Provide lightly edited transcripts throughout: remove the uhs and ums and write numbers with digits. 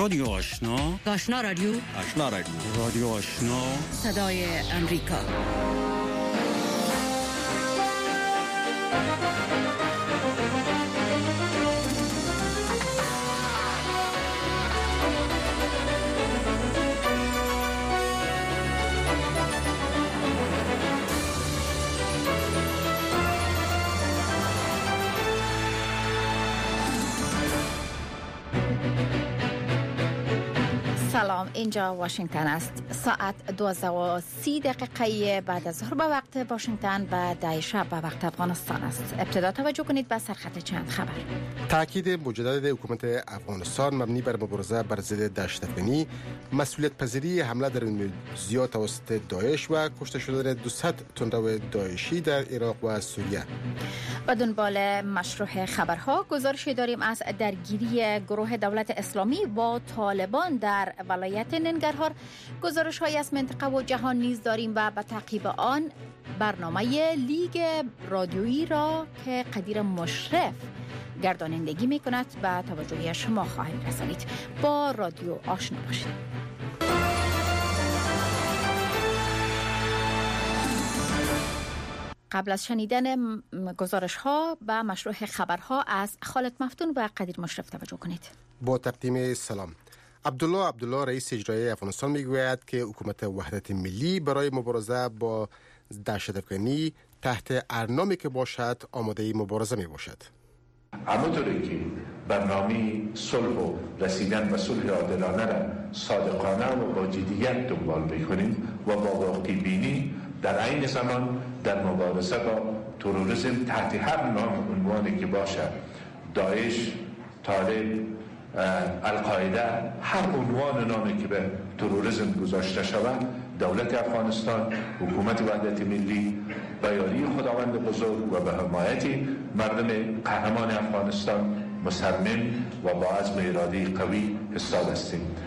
رادیو آشنا، آشنا رادیو، آشنا رادیو، رادیو آشنا، صدای امریکا. سلام، اینجا واشنگتن است. ساعت 12:30 بعد از ظهر به وقت واشنگتن و 10 شب به وقت افغانستان است. ابتدا توجه کنید به سرخط چند خبر. تاکید مجدد حکومت افغانستان مبنی بر مبارزه بر ضد دهشت‌افکنی، مسئولیت پذیری حمله در اندونزیا توسط داعش و کشته شدن 200 تندرو داعشی در عراق و سوریه. و دنبال مشروع خبرها گزارشی داریم از درگیری گروه دولت اسلامی با طالبان در ولایت ننگرهار. گزارش های از منطقه و جهان نیز داریم و به تعقیب آن برنامه لیگ رادیویی را که قدیر مشرف گردانندگی می کند به توجه شما خواهیم رسانید. با رادیو آشنا باشید. قبل از شنیدن گزارش ها و مشروع خبرها از خالد مفتون و قدیر مشرف توجه کنید. با تقدیم سلام. عبدالله رئیس اجرایی افغانستان میگوید که حکومت وحدت ملی برای مبارزه با دهشت‌افکنی تحت ارنامی که باشد آماده مبارزه می باشد. همونطوری که برنامه صلح و رسیدن به صلح عادلانه را صادقانه و با جدیت دنبال می‌کنیم و با واقع بینی در عین زمان در مبارزه با تروریسم تحت هر نام عنوانی که باشد، داعش، طالب، القاعده، هر عنوان نامی که به تروریسم گذاشته شود، دولت افغانستان، حکومت وحدت ملی به یاری خداوند بزرگ و به حمایت مردم قهرمان افغانستان مصمم و با عزم ارادی قوی ایستاده استیم.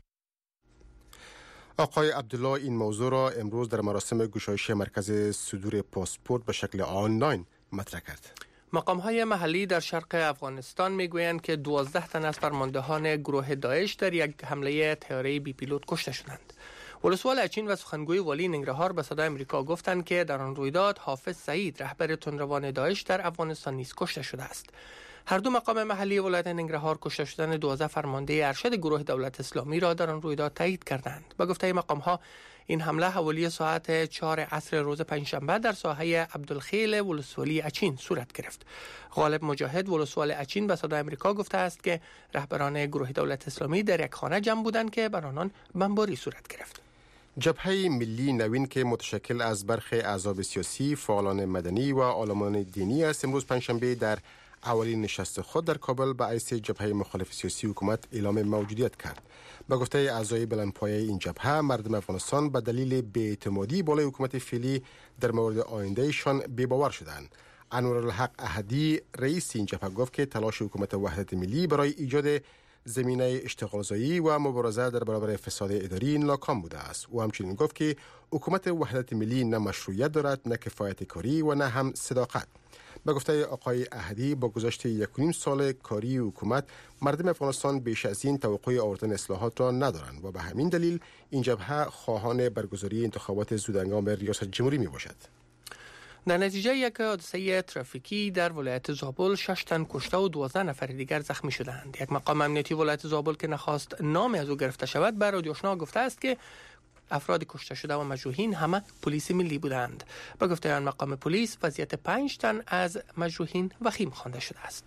آقای عبدالله این موضوع را امروز در مراسم گشایش مرکز صدور پاسپورت به شکل آنلاین مطرح کرد. مقام‌های محلی در شرق افغانستان میگویند که 12 تن از فرماندهان گروه داعش در یک حمله طیاره بی پیلوت کشته شدند. ولسوال اچین و سخنگوی والی ننگرهار به صدای امریکا گفتند که در آن رویداد حافظ سعید رهبر تندروان داعش در افغانستان نیز کشته شده است. هر دو مقام محلی ولایت ننگرهار کشته شدن 12 فرمانده ارشد گروه دولت اسلامی را در آن رویداد تایید کردند. با گفته مقام‌ها این حمله حوالی ساعت 4 عصر روز پنجشنبه در ساحه عبدالخیل ولسوالی اچین صورت گرفت. غالب مجاهد ولسوال اچین به صدای امریکا گفته است که رهبران گروه دولت اسلامی در یک خانه جمع بودند که بر آنان بمباری صورت گرفت. جبهه ملی نوین که متشکل از برخی احزاب سیاسی، فعالان مدنی و عالمان دینی است، امروز پنجشنبه در اولین نشست خود در کابل به حیث جبهه مخالف سیاسی حکومت اعلام موجودیت کرد. به گفته اعضای بلندپایه این جبهه، مردم افغانستان به دلیل بی‌اعتمادی بالای حکومت فعلی در مورد آیندهشان بی‌باور شدند. انورالحق احدی رئیس این جبهه گفت که تلاش حکومت وحدت ملی برای ایجاد زمینه اشتغالزایی و مبارزه در برابر فساد اداری ناکام بوده است. او همچنین گفت که حکومت وحدت ملی نه مشروعیت دارد، نه کفایت کاری و نه هم صداقت. به گفته آقای احدی، با گذشت 1.5 سال کاری حکومت، مردم افغانستان بیش از این توقع آوردن اصلاحات را ندارند و به همین دلیل این جبهه خواهان برگزاری انتخابات زودهنگام ریاست جمهوری می باشد. در نتیجه یک حادثه ترافیکی در ولایت زابل 6 تن کشته و 12 نفر دیگر زخمی شدند. یک مقام امنیتی ولایت زابل که نخواست نام از او گرفته شود به رادیو آشنا گفته است که افراد کشته شده و مجروحین همه پلیس ملی بودند. به گفته آن مقام پلیس، وضعیت 5 تن از مجروحین وخیم خوانده شده است.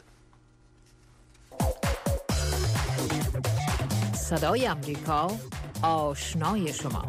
صدای امریکا، آشنای شما.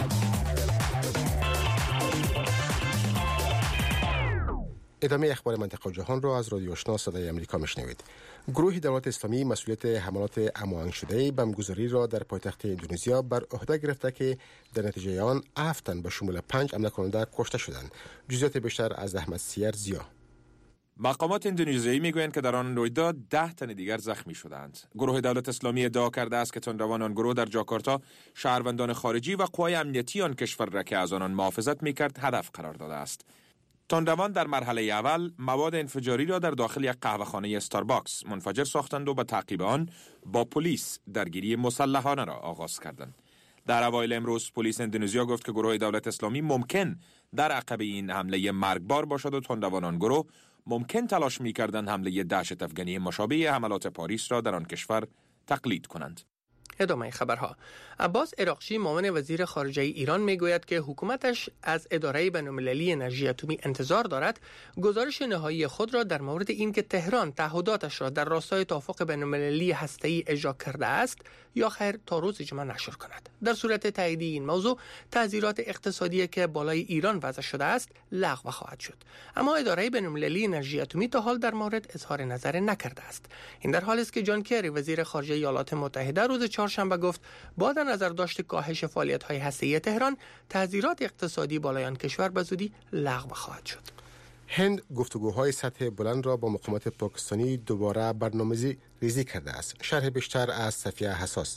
ادامه اخبار منطقه و جهان را از رادیو آشنا صدای امریکا میشنوید. گروه دولت اسلامی مسئولیت حملات هماهنگ شده بمبگذاری را در پایتخت اندونزیا بر عهده گرفته که در نتیجه آن 7 تن به شمول 5 حمله کننده کشته شدند. جزئیات بیشتر از احمد سیر زیا. مقامات اندونزیایی میگویند که در آن رویداد 10 تن دیگر زخمی شدند. گروه دولت اسلامی ادعا کرده است که تندروان آن گروه در جاکارتا شهروندان خارجی و قوای امنیتی آن کشور را که از آنان محافظت میکرد هدف قرار داده است. تندروان در مرحله اول مواد انفجاری را در داخل یک قهوه‌خانه استارباکس منفجر ساختند و به تعقیب آن با پلیس درگیری مسلحانه را آغاز کردند. در اوایل امروز پلیس اندونزیا گفت که گروه دولت اسلامی ممکن در عقب این حمله مرگبار باشد و تندروانان گروه ممکن تلاش می‌کردند حمله دهشت افغانی مشابه حملات پاریس را در آن کشور تقلید کنند. ادامه خبرها. عباس عراقچی معاون وزیر خارجه ایران میگوید که حکومتش از اداره بین‌المللی انرژی اتمی انتظار دارد گزارش نهایی خود را در مورد اینکه تهران تعهداتش را در راستای توافق بین‌المللی هسته‌ای اجرا کرده است یا خیر تا روز جمعه نشر کند. در صورت تایید این موضوع تعزیرات اقتصادی که بالای ایران وضع شده است لغو خواهد شد. اما اداره بین‌المللی انرژی اتمی تا حال در مورد اظهار نظر نکرده است. این در حالی است که جان کری وزیر خارجه ایالات متحده روز چهارشنبه گفت با در نظر داشت کاهش فعالیت‌های هسته‌ای تهران تعزیرات اقتصادی بالای آن کشور به زودی لغو خواهد شد. هند گفتگوهای سطح بلند را با مقامات پاکستانی دوباره برنامه‌ریزی کرده است. شرح بیشتر از صفیه حساس.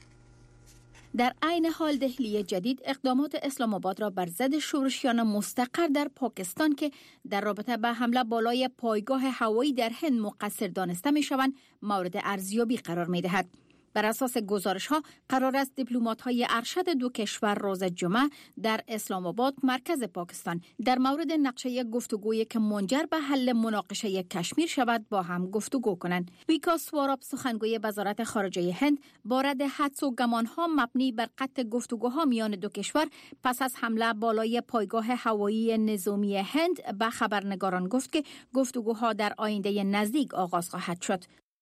در عین حال دهلی جدید اقدامات اسلام آباد را بر ضد شورشیان مستقر در پاکستان که در رابطه با حمله بالای پایگاه هوایی در هند مقصر دانسته می‌شوند مورد ارزیابی قرار می‌دهد. بر اساس گزارش‌ها قرار است دیپلمات‌های ارشد دو کشور روز جمعه در اسلام آباد مرکز پاکستان در مورد نقشه گفتگویی که منجر به حل مناقشه کشمیر شود با هم گفتگو کنند. ویکاس سواراب سخنگوی وزارت خارجه هند با رد حدس و گمان‌ها مبنی بر قطع گفتگوها میان دو کشور پس از حمله بالای پایگاه هوایی نظامی هند به خبرنگاران گفت که گفتگوها در آینده نزدیک آغاز خواهد شد.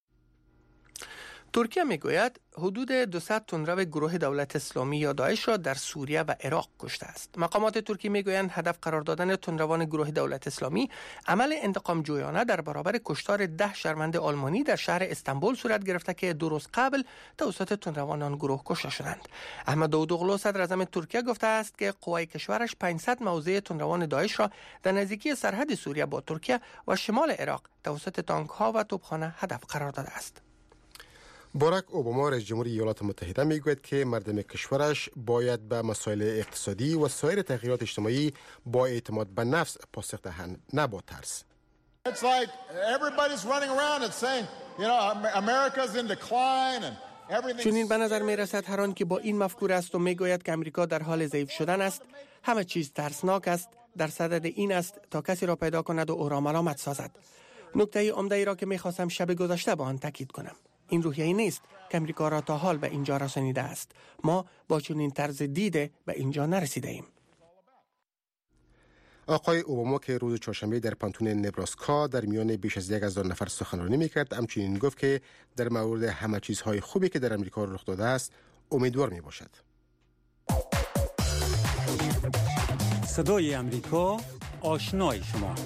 ترکیه میگوید حدود 200 تندرو گروه دولت اسلامی یا داعش را در سوریه و عراق کشته است. مقامات ترکی میگویند هدف قرار دادن تندروان گروه دولت اسلامی عمل انتقام جویانه در برابر کشتار 10 شهروند آلمانی در شهر استانبول صورت گرفته که 2 روز قبل توسط تندروان آن گروه کشته شدند. احمد داوودوغلو صدر اعظم ترکیه گفته است که قوای کشورش 500 موضع تندروان داعش را در نزدیکی سرحد سوریه با ترکیه و شمال عراق توسط تانک‌ها و توپخانه هدف قرار داده است. باراک اوباما رئیس جمهوری ایالات متحده میگوید که مردم کشورش باید به مسائل اقتصادی و سایر تغییرات اجتماعی با اعتماد به نفس پاسخ دهند نه با ترس. چنین به نظر می رسد هر آن که با این مفکور است و میگوید که امریکا در حال ضعیف شدن است، همه چیز ترسناک است، در صدد این است تا کسی را پیدا کند و او را ملامت سازد. نکته عمده ای را که می‌خواستم شب گذشته با آن تاکید کنم، این روحیه‌ای نیست که امریکا را تا حال به اینجا رسانیده است. ما با چنین طرز دیده به اینجا نرسیده ایم. آقای اوباما که روز چهارشنبه در پانتون نبراسکا در میان بیش از 1000 نفر سخنرانی می‌کرد، همچنین گفت که در مورد همه چیزهای خوبی که در امریکا رخ داده است امیدوار میباشد. صدای امریکا، آشنای شما.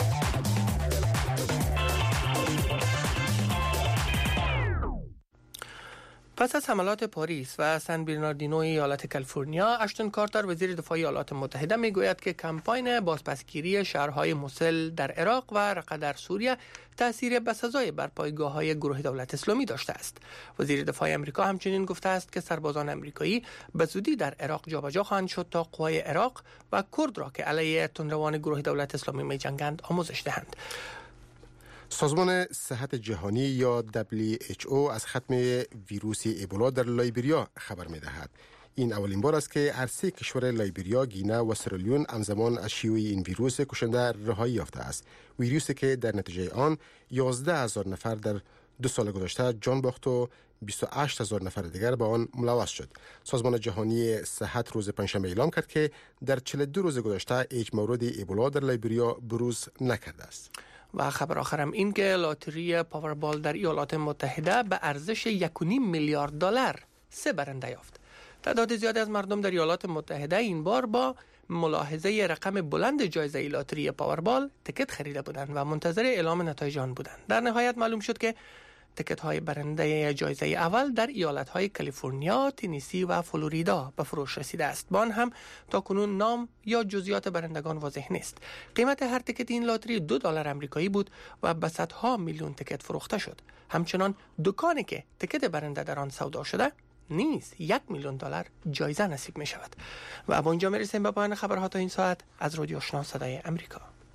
پس از حملات پاریس و سن برناردینو ایالت کالیفرنیا، اشتون کارتر وزیر دفاع ایالات متحده میگوید که کمپاین بازپسگیری شهرهای موسل در عراق و رقه در سوریه تأثیر بسزای بر پایگاه‌های گروه دولت اسلامی داشته است. وزیر دفاع آمریکا همچنین گفته است که سربازان آمریکایی به زودی در عراق جابجا خواهند شد تا قوای عراق و کرد را که علیه تندروان گروه دولت اسلامی می‌جنگند آموزش دهند. سازمان صحت جهانی یا WHO از ختم ویروس ایبولا در لایبریا خبر می‌دهد. این اولین بار است که هر 3 کشور لایبریا، گینه و سرالیون همزمان از شیوع این ویروس کشنده رهایی یافته است. ویروسی که در نتیجه آن 11000 نفر در 2 سال گذشته جان باخت و 28000 نفر دیگر به آن ملوث شد. سازمان جهانی صحت روز پنجشنبه اعلام کرد که در 42 روز گذشته هیچ مورد ایبولا در لایبریا بروز نکرده است. و خبر آخرم این که لاتری پاوربال در ایالات متحده به ارزش 1.5 میلیارد دلار 3 برنده یافت. تعداد زیادی از مردم در ایالات متحده این بار با ملاحظه رقم بلند جایزه لاتری پاوربال تکت خریده بودند و منتظر اعلام نتایج آن بودند. در نهایت معلوم شد که تکت های برنده جایزه اول در ایالت های کالیفرنیا، تنسی و فلوریدا به فروش رسیده است. با آن هم تا کنون نام یا جزئیات برندگان واضح نیست. قیمت هر تکت این لاتری $2 آمریکایی بود و به صدها میلیون تکت فروخته شد. همچنان دکانی که تکت برنده در آن سودا شده نیز $1 میلیون جایزه نصیب می شود. و با اینجا می رسیم به پایان خبرها تا این ساعت از رادیو آشنا صدای امریکا.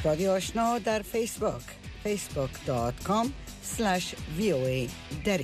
رادیو آشنا در فیسبوک facebook.com/voa